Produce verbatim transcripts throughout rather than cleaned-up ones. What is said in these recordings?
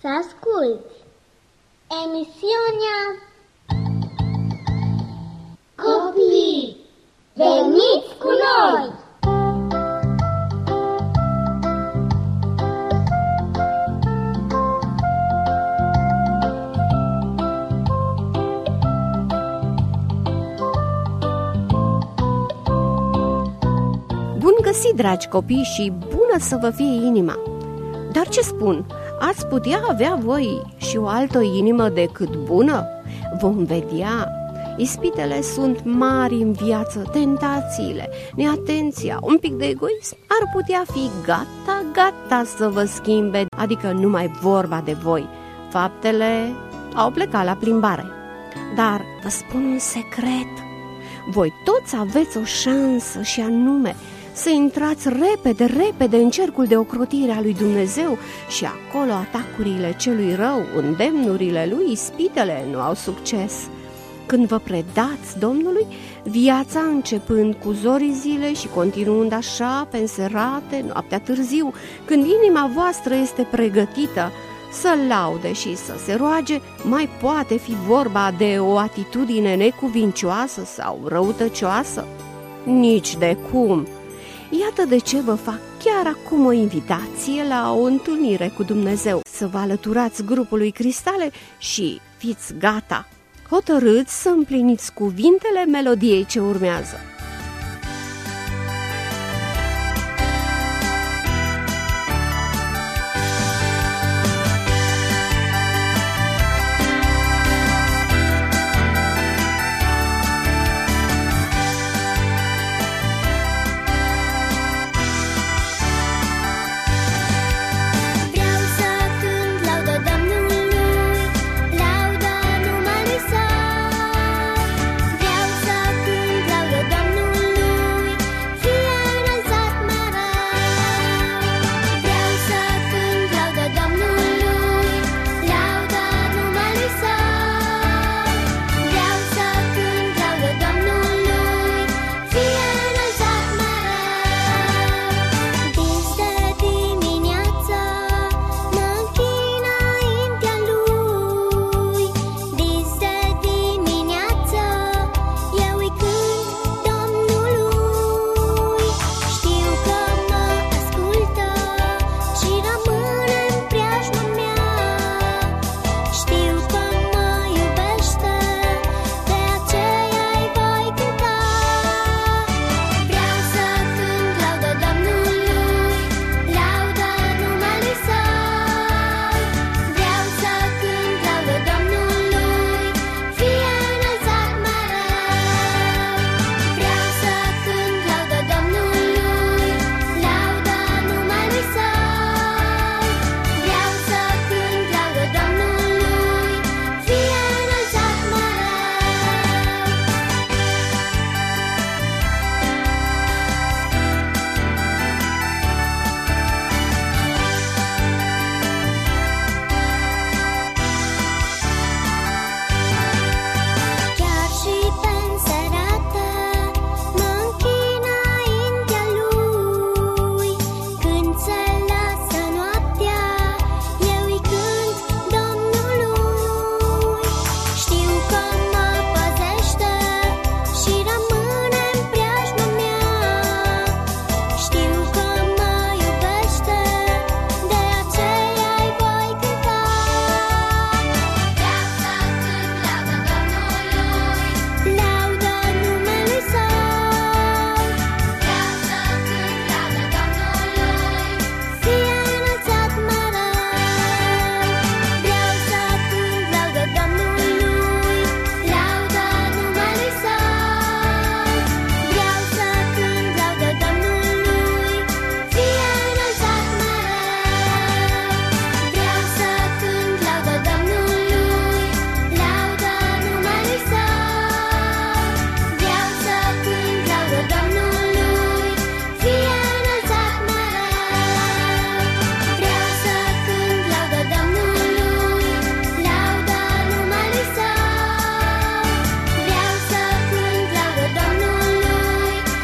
să asculți emisiunea Copii, veniți cu noi! Bun găsit, dragi copii, și bună să vă fie inima! Dar ce spun? Ați putea avea voi și o altă inimă decât bună? Vom vedea. Ispitele sunt mari în viață, tentațiile, neatenția, un pic de egoism ar putea fi gata, gata să vă schimbe, adică numai vorba de voi. Faptele au plecat la plimbare. Dar vă spun un secret. Voi toți aveți o șansă, și anume să intrați repede, repede în cercul de ocrotire a lui Dumnezeu și acolo atacurile celui rău, îndemnurile lui, ispitele nu au succes. Când vă predați Domnului, viața începând cu zorii zile și continuând așa pe înserate, noaptea târziu, când inima voastră este pregătită să laude și să se roage, mai poate fi vorba de o atitudine necuvincioasă sau răutăcioasă? Nici de cum! Iată de ce vă fac chiar acum o invitație la o întâlnire cu Dumnezeu. Să vă alăturați grupului Cristale și fiți gata, hotărâți să împliniți cuvintele melodiei ce urmează.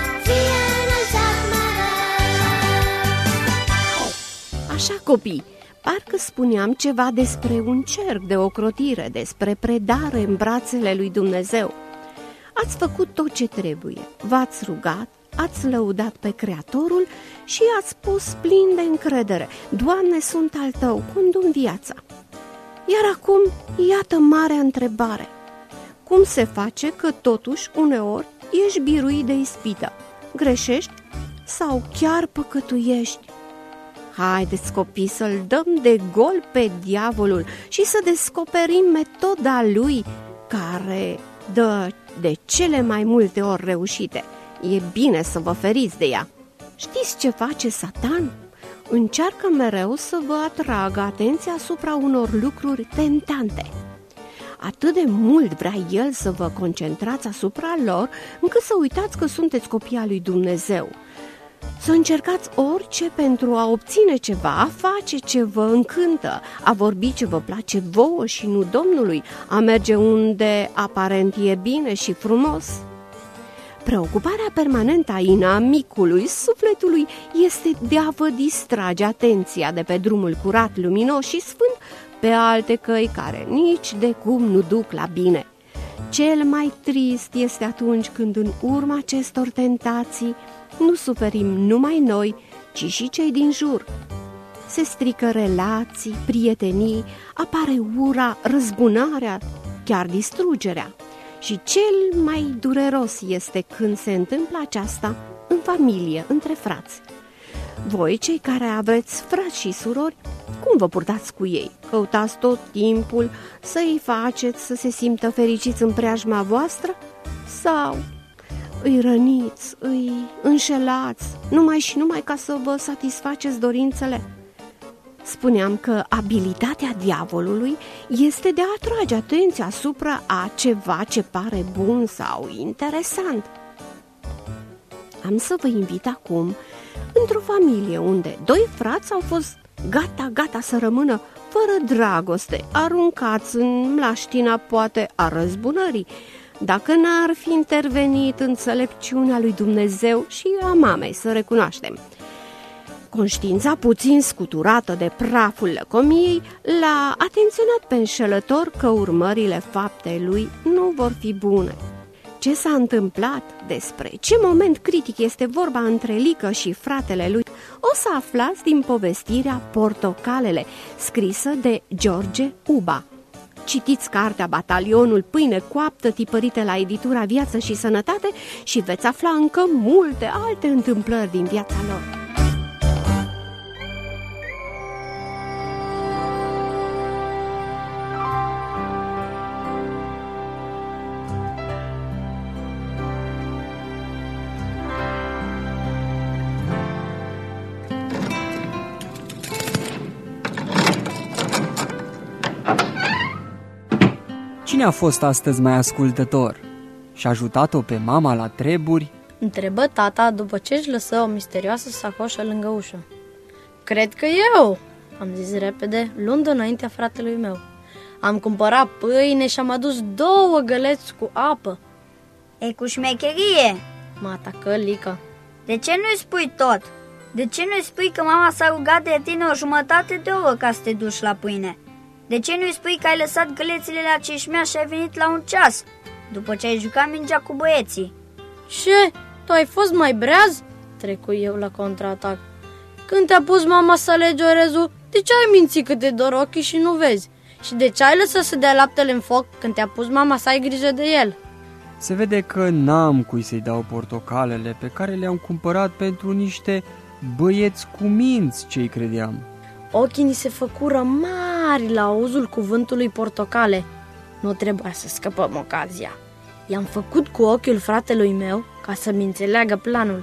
Copii, Parcă spuneam ceva despre un cerc de ocrotire, despre predare în brațele lui Dumnezeu. Ați făcut tot ce trebuie, v-ați rugat, ați lăudat pe Creatorul și ați spus plin de încredere: Doamne, sunt al Tău, condu-mi viața. Iar acum, iată marea întrebare: cum se face că totuși uneori ești biruit de ispită? Greșești sau chiar păcătuiești? Haideți, copii, să-l dăm de gol pe diavolul și să descoperim metoda lui, care dă de cele mai multe ori reușite. E bine să vă feriți de ea. Știți ce face Satan? Încearcă mereu să vă atragă atenția asupra unor lucruri tentante. Atât de mult vrea el să vă concentrați asupra lor, încât să uitați că sunteți copii al lui Dumnezeu. Să încercați orice pentru a obține ceva, a face ce vă încântă, a vorbi ce vă place vouă și nu Domnului, a merge unde aparent e bine și frumos. Preocuparea permanentă a inamicului sufletului este de a vă distrage atenția de pe drumul curat, luminos și sfânt pe alte căi care nici de cum nu duc la bine. Cel mai trist este atunci când în urma acestor tentații nu suferim numai noi, ci și cei din jur. Se strică relații, prietenii, apare ura, răzbunarea, chiar distrugerea. Și cel mai dureros este când se întâmplă aceasta în familie, între frați. Voi, cei care aveți frați și surori, cum vă purtați cu ei? Căutați tot timpul să-i faceți să se simtă fericiți în preajma voastră? Sau îi răniți, îi înșelați, numai și numai ca să vă satisfaceți dorințele? Spuneam că abilitatea diavolului este de a atrage atenția asupra a ceva ce pare bun sau interesant. Am să vă invit acum într-o familie unde doi frați au fost gata, gata să rămână fără dragoste, aruncați în mlaștina poate a răzbunării, dacă n-ar fi intervenit înțelepciunea lui Dumnezeu și a mamei, să recunoaștem. Conștiința puțin scuturată de praful lăcomiei l-a atenționat pe înșelător că urmările faptei lui nu vor fi bune. Ce s-a întâmplat, despre ce moment critic este vorba între Lică și fratele lui, o să aflați din povestirea Portocalele, scrisă de George Uba. Citiți cartea Batalionul Pâine coaptă, tipărită la editura Viață și Sănătate, și veți afla încă multe alte întâmplări din viața lor. Cine a fost astăzi mai ascultător și a ajutat-o pe mama la treburi? Întrebă tata după ce își lăsă o misterioasă sacoșă lângă ușă. Cred că eu, am zis repede, luând înaintea fratelui meu. Am cumpărat pâine și am adus două găleți cu apă. E cu șmecherie, mă atacă Lica. De ce nu-i spui tot? De ce nu-i spui că mama s-a rugat de tine o jumătate de oră ca să te duci la pâine? De ce nu-i spui că ai lăsat gălețile la ceșmea și ai venit la un ceas, după ce ai jucat mingea cu băieții? Ce? Tu ai fost mai breaz? Trecu eu la contraatac. Când te-a pus mama să alegi orezul, de ce ai mințit cât de dor ochii și nu vezi? Și de ce ai lăsat să dea laptele în foc când te-a pus mama să ai grijă de el? Se vede că n-am cui să-i dau portocalele pe care le-am cumpărat pentru niște băieți cu minți, ce-i credeam. Ochii ni se făcură mari la auzul cuvântului portocale. Nu trebuia să scăpăm ocazia. I-am făcut cu ochiul fratelui meu ca să-mi înțeleagă planul.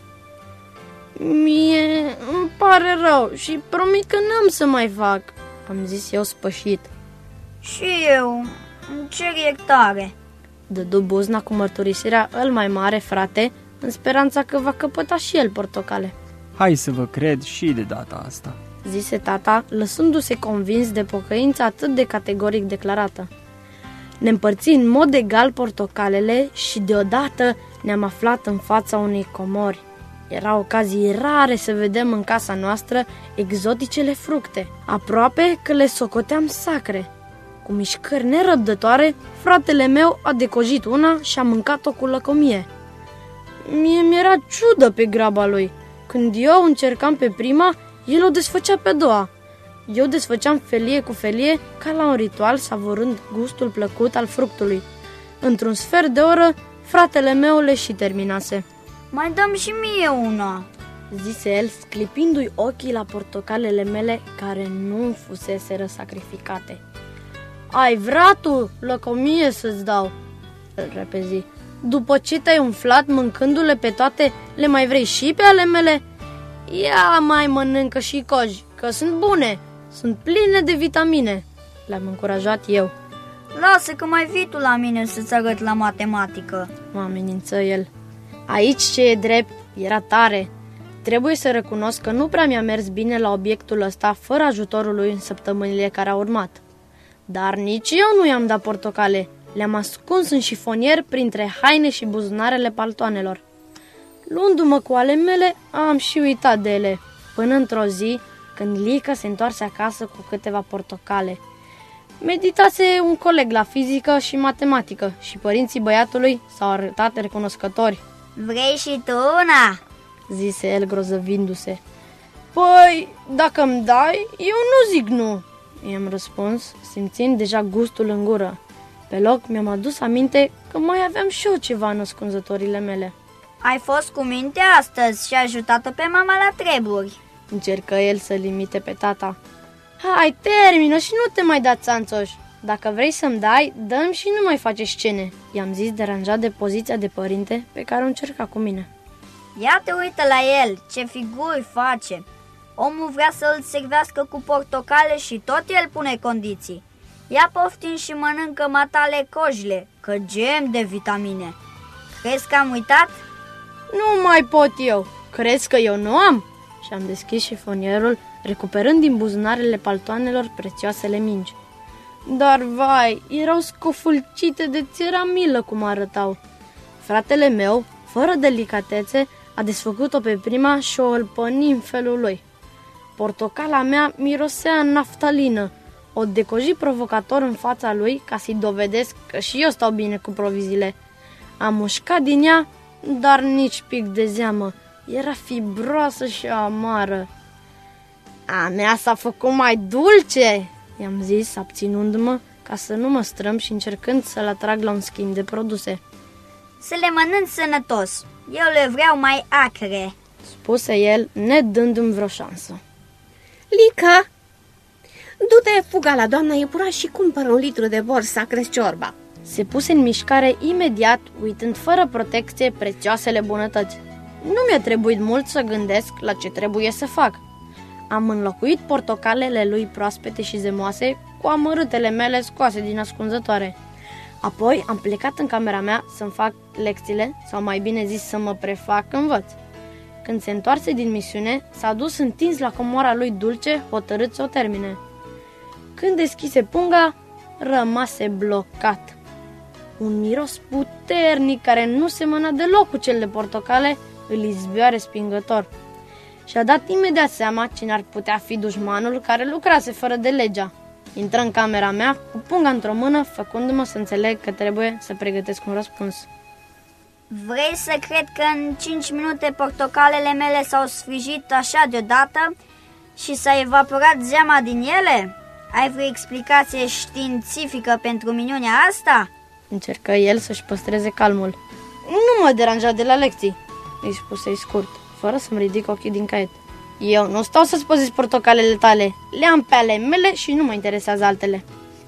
Mie îmi pare rău și promit că n-am să mai fac, am zis eu spășit. Și eu îmi cer iertare, dădu buzna cu mărturisirea îl mai mare frate, în speranța că va căpăta și el portocale. Hai să vă cred și de data asta, zise tata, lăsându-se convins de pocăința atât de categoric declarată. Ne împărți în mod egal portocalele și deodată ne-am aflat în fața unei comori. Era ocazii rare să vedem în casa noastră exoticele fructe, aproape că le socoteam sacre. Cu mișcări nerăbdătoare, fratele meu a decojit una și a mâncat-o cu lăcomie. Mie mi-era ciudă pe graba lui. Când eu încercam pe prima, el o desfăcea pe a doua. Eu desfăceam felie cu felie, ca la un ritual, savorând gustul plăcut al fructului. Într-un sfert de oră, fratele meu le și terminase. Mai dăm și mie una, zise el, sclipindu-i ochii la portocalele mele care nu fuseseră sacrificate. Ai vrea tu lăcomie să-ți dau, îl repezi. După ce te-ai umflat mâncându-le pe toate, le mai vrei și pe ale mele? Ia mai mănâncă și coji, că sunt bune, sunt pline de vitamine, le-am încurajat eu. Lasă că mai vii tu la mine să-ți arăt la matematică, mă amenință el. Aici ce e drept era tare. Trebuie să recunosc că nu prea mi-a mers bine la obiectul ăsta fără ajutorul lui în săptămânile care au urmat. Dar nici eu nu i-am dat portocale. Le-am ascuns în șifonier printre haine și buzunarele paltoanelor. Luându-mă cu ale mele, am și uitat de ele, până într-o zi, când Lica se întoarse acasă cu câteva portocale. Meditase un coleg la fizică și matematică și părinții băiatului s-au arătat recunoscători. Vrei și tu una? Zise el grozăvindu-se. Păi, dacă îmi dai, eu nu zic nu, i-am răspuns, simțind deja gustul în gură. Pe loc mi-am adus aminte că mai aveam și eu ceva în ascunzătorile mele. Ai fost cu minte astăzi și ai ajutat-o pe mama la treburi, încercă el să limite pe tata. Hai, termină și nu te mai da țanțoși. Dacă vrei să-mi dai, dă-mi și nu mai face scene, i-am zis, deranjat de poziția de părinte pe care o încerca cu mine. Ia te uită la el, ce figuri face. Omul vrea să îl servească cu portocale și tot el pune condiții. Ia poftim și mănâncă matale cojile, că gem de vitamine. Crezi că am uitat? Nu mai pot eu. Crezi că eu nu am? Și am deschis șifonierul, recuperând din buzunarele paltoanelor prețioasele mingi. Dar, vai, erau scofulcite de ți-era milă cum arătau. Fratele meu, fără delicatețe, a desfăcut-o pe prima și o îlpăni în felul lui. Portocala mea mirosea în naftalină. O decoji provocator în fața lui ca să-i dovedesc că și eu stau bine cu proviziile. Am mușcat din ea, dar nici pic de zeamă. Era fibroasă și amară. A mea s-a făcut mai dulce, i-am zis, abținându-mă ca să nu mă strâm și încercând să-l atrag la un schimb de produse. Să le mănânc sănătos, eu le vreau mai acre, spuse el, nedându-mi vreo șansă. Lica, du-te fuga la doamna iepuraș și cumpără un litru de bor să crezi ciorba. Se puse în mișcare imediat, uitând fără protecție prețioasele bunătăți. Nu mi-a trebuit mult să gândesc la ce trebuie să fac. Am înlocuit portocalele lui proaspete și zemoase cu amărâtele mele scoase din ascunzătoare. Apoi am plecat în camera mea să-mi fac lecțiile, sau mai bine zis să mă prefac învăț. Când se întoarse din misiune, s-a dus întins la comoara lui dulce, hotărât să o termine. Când deschise punga, rămase blocat. Un miros puternic care nu semăna deloc cu cel de portocale îl izbea respingător. Și-a dat imediat seama cine ar putea fi dușmanul care lucrase fără de legea. Intră în camera mea cu punga într-o mână, făcându-mă să înțeleg că trebuie să pregătesc un răspuns. Vrei să cred că în cinci minute portocalele mele s-au sfrijit așa deodată și s-a evaporat zeama din ele? Ai vreo explicație științifică pentru minunea asta? Încercă el să-și păstreze calmul. Nu mă deranja de la lecții, îi spuse scurt, fără să-mi ridic ochii din caiet. Eu nu stau să-ți păzesc portocalele tale, le am pe ale mele și nu mă interesează altele.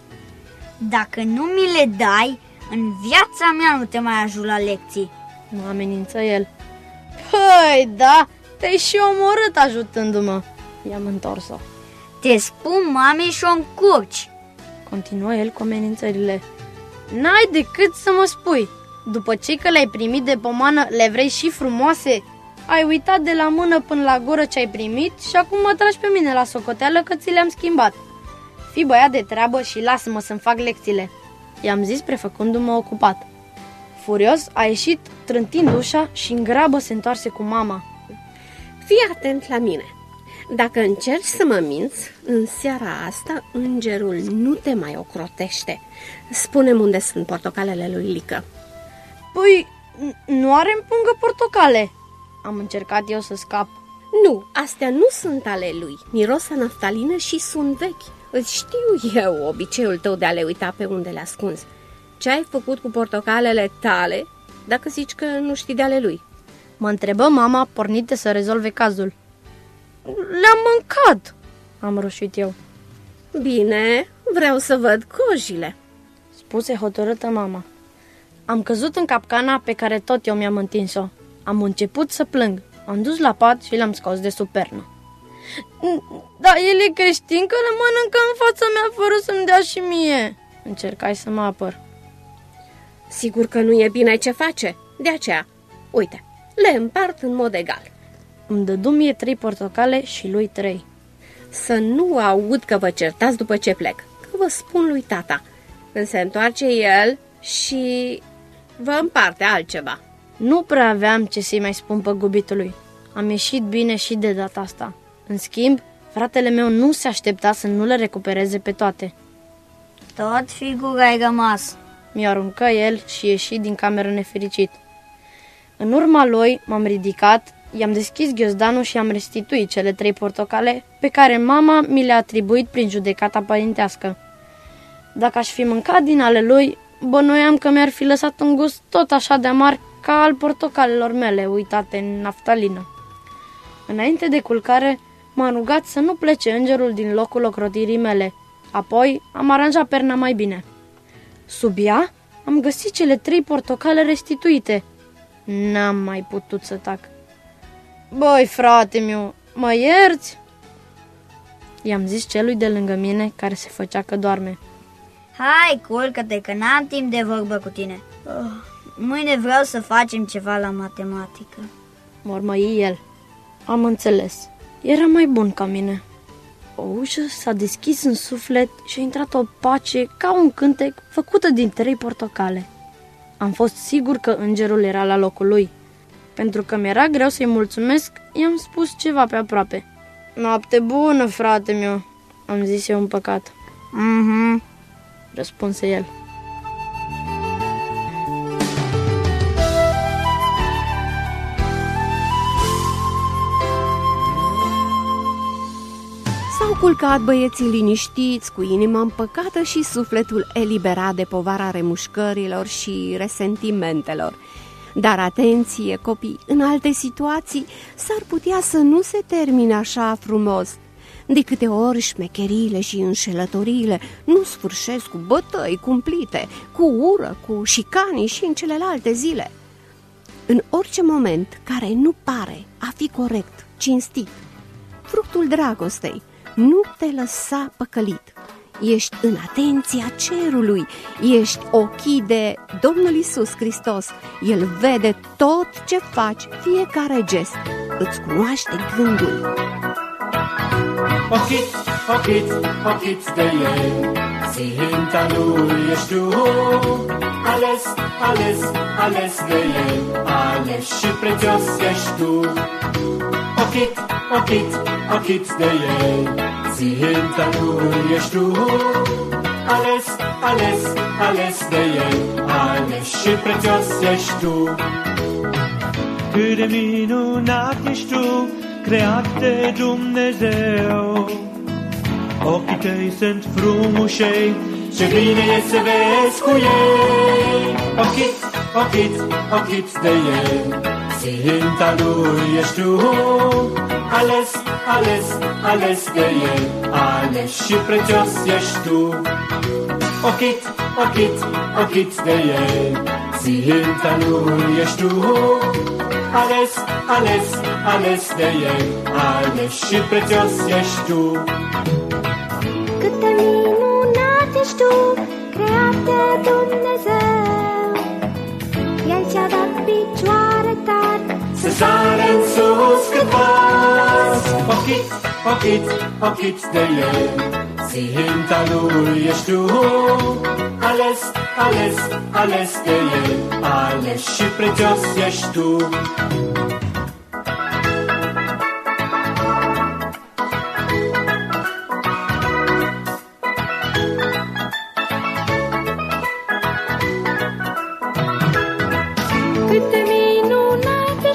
Dacă nu mi le dai, în viața mea nu te mai ajut la lecții, mă amenință el. Păi da, te-ai și omorât ajutându-mă, i-am întors-o. Te spun mamei și o încurci, continuă el cu amenințările. N-ai decât să mă spui. După ce că le-ai primit de pomană, le vrei și frumoase? Ai uitat de la mână până la gură ce ai primit și acum mă tragi pe mine la socoteală că ți le-am schimbat. Fii băiat de treabă și lasă-mă să-mi fac lecțiile, i-am zis prefăcându-mă ocupat. Furios a ieșit trântind ușa și în grabă se întoarse cu mama. Fii atent la mine. Dacă încerci să mă minți, în seara asta îngerul nu te mai ocrotește. Spune-mi unde sunt portocalele lui Lică. Păi, nu are în pungă portocale. Am încercat eu să scap. Nu, astea nu sunt ale lui. Miros a naftalină și sunt vechi. Îți știu eu obiceiul tău de a le uita pe unde le ascunzi. Ce ai făcut cu portocalele tale, dacă zici că nu știi de ale lui? Mă întrebă mama, pornită să rezolve cazul. Le-am mâncat, am roșit eu. Bine, vreau să văd cojile, spuse hotărâtă mama. Am căzut în capcana pe care tot eu mi-am întins-o. Am început să plâng. Am dus la pat și le-am scos de sub pernă. Dar el e creștin că le mănâncă în fața mea fără să-mi dea și mie. Încercai să mă apăr. Sigur că nu e bine ce face. De aceea, uite, le împart în mod egal. Îmi dădu mie trei portocale și lui trei. Să nu aud că vă certați după ce plec, că vă spun lui tata. Când se întoarce el și vă împarte altceva. Nu prea aveam ce să-i mai spun păgubitului. Am ieșit bine și de data asta. În schimb, fratele meu nu se aștepta să nu le recupereze pe toate. Tot figura ai rămas, mi-a aruncă el și ieși din cameră nefericit. În urma lui m-am ridicat, i-am deschis ghiozdanul și am restituit cele trei portocale pe care mama mi le-a atribuit prin judecata părintească. Dacă aș fi mâncat din ale lui, bănuiam că mi-ar fi lăsat un gust tot așa de amar ca al portocalelor mele uitate în naftalină. Înainte de culcare, m-am rugat să nu plece îngerul din locul ocrotirii mele. Apoi am aranjat perna mai bine. Sub ea am găsit cele trei portocale restituite. N-am mai putut să tac. Băi, frate meu, mă ierți? I-am zis celui de lângă mine, care se făcea că doarme. Hai, culcă-te, că n-am timp de vorbă cu tine. Oh, mâine vreau să facem ceva la matematică. Mormăi el. Am înțeles. Era mai bun ca mine. O ușă s-a deschis în suflet și a intrat o pace ca un cântec făcută din trei portocale. Am fost sigur că îngerul era la locul lui. Pentru că mi-era greu să-i mulțumesc, i-am spus ceva pe aproape. Noapte bună, frate meu, am zis eu în păcat. Mhm, răspunse el. S-au culcat băieții liniștiți, cu inima împăcată și sufletul eliberat de povara remușcărilor și resentimentelor. Dar atenție, copii, în alte situații s-ar putea să nu se termine așa frumos. De câte ori șmecheriile și înșelătoriile nu sfârșesc cu bătăi cumplite, cu ură, cu șicanii și în celelalte zile. În orice moment care nu pare a fi corect, cinstit, fructul dragostei, nu te lăsa păcălit. Ești în atenția cerului, ești ochii de Domnul Iisus Hristos. El vede tot ce faci, fiecare gest, îți cunoaște gândul. Ochiți, ochiți, ochiți de el, ținta lui ești tu. Ales, ales, ales de el, ales și prețios ești tu. Ochiți, ochiți, ochiți de el, ținta lui ești tu. Ales, ales, ales de el, ales și prețios ești tu. Cât de minunat ești tu, creat de Dumnezeu. Ochii tăi sunt frumușei, ce bine e să vezi cu ei. Ochiți, ochiți, ochiți de el, ținta lui ești tu. Ales, ales, ales de el, ales și prețios ești tu. Ochiți, ochiți, ochiți de el, ținta lui ești tu. Ales, ales, ales de el, ales și prețios ești tu. Cât de minunat ești tu, creat de Dumnezeu. El ți-a dat picioare tari să sare în sus cât poți. Ochiți, ochiți, ochiți de el, ținta lui ești tu. Ales, ales, ales de el, ales și prețios ești tu.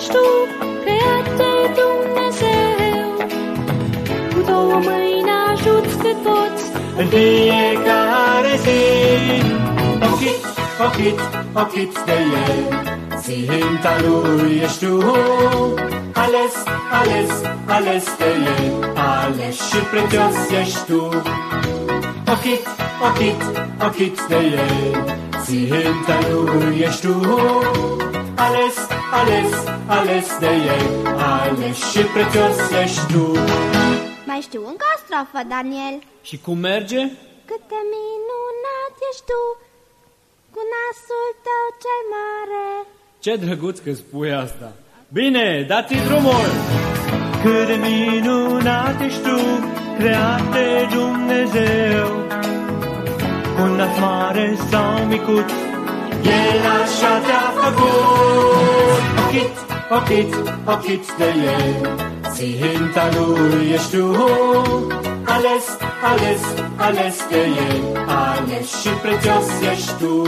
ești tu, creat de Dumnezeu. Cu două mâini ajuți pe toți în fiecare zi. Ochiți, ochiți, ochiți de El, ținta Lui ești tu. Ales, ales, ales de El, ales și prețios ești tu. Ochiți, ochiți, ochiți de El, ținta Lui ești tu. Ales, ales, ales de El, ales și prețios ești tu. Mai știu încă o strofă, Daniel. Și cum merge? Cât de minunat ești tu, cu nasul tău cel mare. Ce drăguț că spui asta. Bine, dați-i drumul! Cât de minunat ești tu, creat de Dumnezeu. Un nas mare sau micuț, El așa te-a făcut. Ochiți, ochiți, ochiți de El, ținta Lui ești tu. Ales, ales, ales de El, ales și prețios ești tu.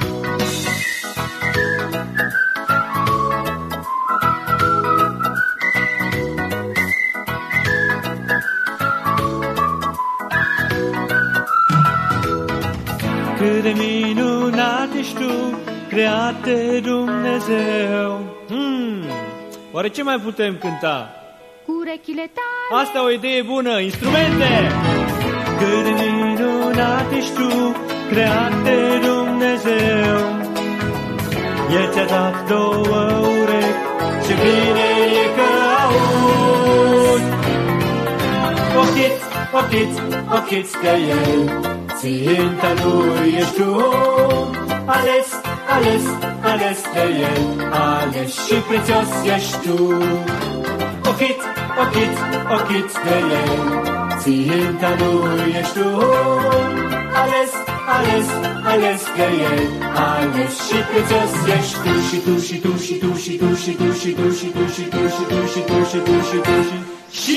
Cât de minunat ești tu, creat de Dumnezeu. Hmm, oare ce mai putem cânta? Cu urechile tale. Asta e o idee bună, instrumente! Cât de minunat ești tu, creat de Dumnezeu. El ți-a dat două urechi și bine e că auzi. Ochiți, ochiți, ochiți de El, ținta Lui ești tu. Ales, ales, ales de El, ales și prețios ești tu. Ochiți, ochiți, ochiți de El, ținta Lui ești tu. Ales, ales, ales de El, ales și prețios ești tu. Și tu, și tu, și tu, și tu, și tu, și tu, și tu, și tu, și tu, și tu, și tu, și tu, și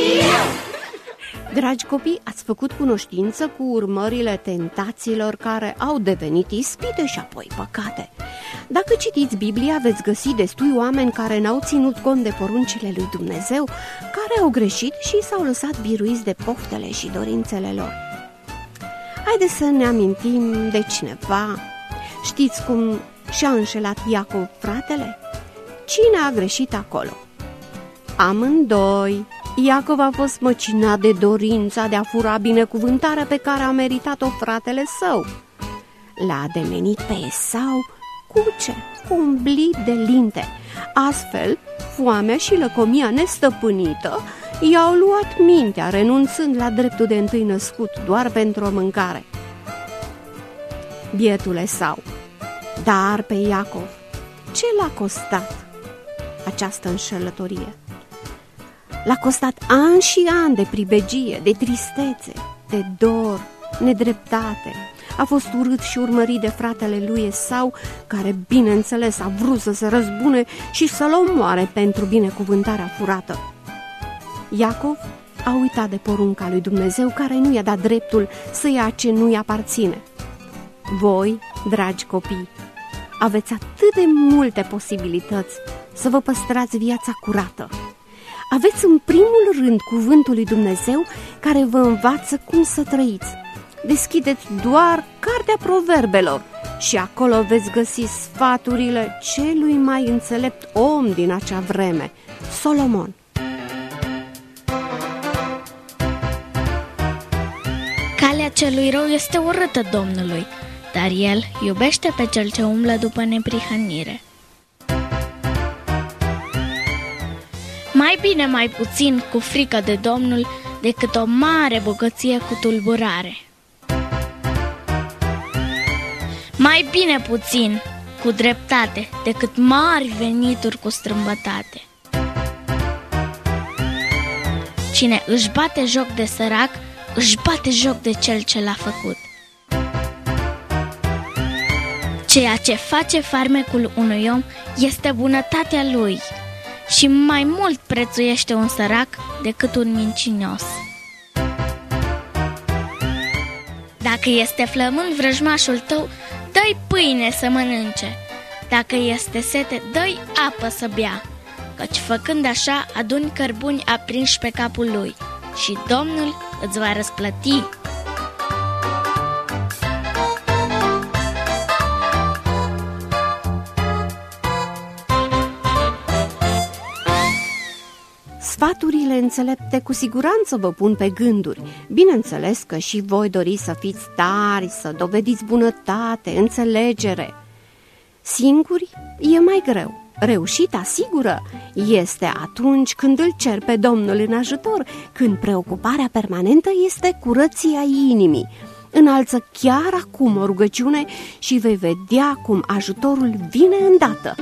Dragi copii, ați făcut cunoștință cu urmările tentațiilor care au devenit ispite și apoi păcate. Dacă citiți Biblia, veți găsi destui oameni care n-au ținut cont de poruncile lui Dumnezeu, care au greșit și s-au lăsat biruiți de poftele și dorințele lor. Haideți să ne amintim de cineva. Știți cum și-a înșelat Iacov fratele? Cine a greșit acolo? Amândoi. Iacov a fost măcinat de dorința de a fura binecuvântarea pe care a meritat-o fratele său. L-a ademenit pe Esau cu ce? Cu un blid de linte. Astfel, foamea și lăcomia nestăpânită i-au luat mintea, renunțând la dreptul de întâi născut doar pentru o mâncare. Bietul Esau. Dar pe Iacov, ce l-a costat această înșelătorie? L-a costat ani și ani de pribegie, de tristețe, de dor, nedreptate. A fost urât și urmărit de fratele lui Esau, care, bineînțeles, a vrut să se răzbune și să-l omoare pentru binecuvântarea furată. Iacov a uitat de porunca lui Dumnezeu, care nu i-a dat dreptul să ia ce nu-i aparține. Voi, dragi copii, aveți atât de multe posibilități să vă păstrați viața curată. Aveți în primul rând cuvântul lui Dumnezeu care vă învață cum să trăiți. Deschideți doar cartea Proverbelor și acolo veți găsi sfaturile celui mai înțelept om din acea vreme, Solomon. Calea celui rău este urâtă Domnului, dar El iubește pe cel ce umblă după neprihănire. Mai bine mai puțin cu frică de Domnul decât o mare bogăție cu tulburare. Mai bine puțin cu dreptate decât mari venituri cu strâmbătate. Cine își bate joc de sărac, își bate joc de cel ce l-a făcut. Ceea ce face farmecul unui om este bunătatea lui și mai mult prețuiește un sărac decât un mincinos. Dacă este flămând vrăjmașul tău, dă-i pâine să mănânce. Dacă este sete, dă-i apă să bea. căci făcând așa aduni cărbuni aprinși pe capul lui și Domnul îți va răsplăti. Sfaturile înțelepte cu siguranță vă pun pe gânduri. Bineînțeles că și voi doriți să fiți tari, să dovediți bunătate, înțelegere. Singuri e mai greu. Reușita sigură este atunci când îl cer pe Domnul în ajutor, când preocuparea permanentă este curăția inimii. Înalță chiar acum o rugăciune și vei vedea cum ajutorul vine îndată.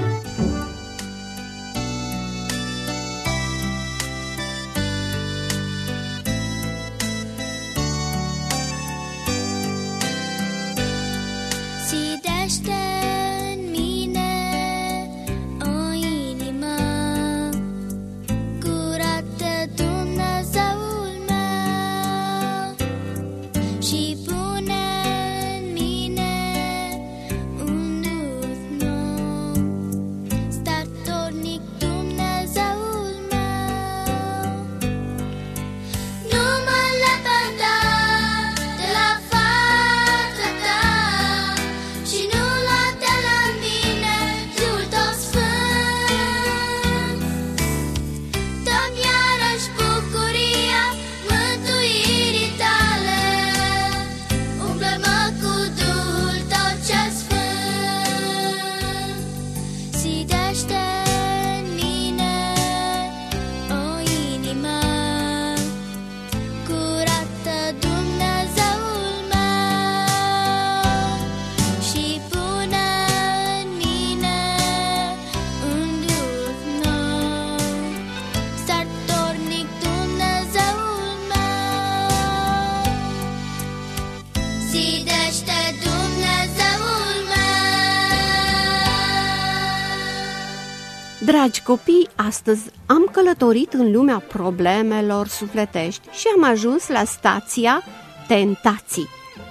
Dragi copii, astăzi am călătorit în lumea problemelor sufletești și am ajuns la stația tentații.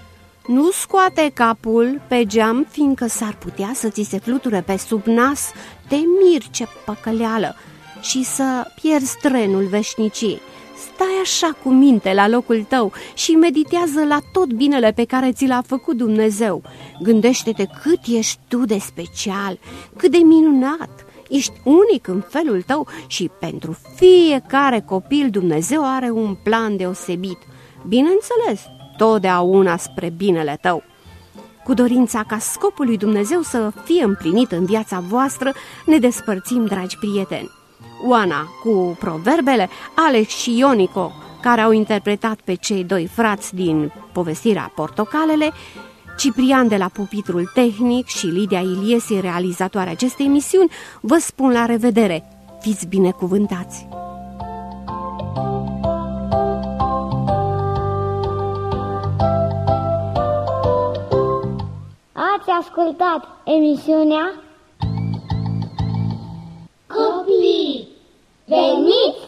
Nu scoate capul pe geam, fiindcă s-ar putea să ți se fluture pe sub nas, te miri ce păcăleală și să pierzi trenul veșniciei. Stai așa cu minte la locul tău și meditează la tot binele pe care ți l-a făcut Dumnezeu. Gândește-te cât ești tu de special, cât de minunat. Ești unic în felul tău și pentru fiecare copil Dumnezeu are un plan deosebit. Bineînțeles, totdeauna spre binele tău. Cu dorința ca scopul lui Dumnezeu să fie împlinit în viața voastră, ne despărțim, dragi prieteni. Oana cu proverbele, Alex și Ionico, care au interpretat pe cei doi frați din povestirea Portocalele, Ciprian de la pupitrul tehnic și Lidia Iliesi, realizatoarea acestei emisiuni, vă spun la revedere. Fiți binecuvântați! Ați ascultat emisiunea Copii, veniți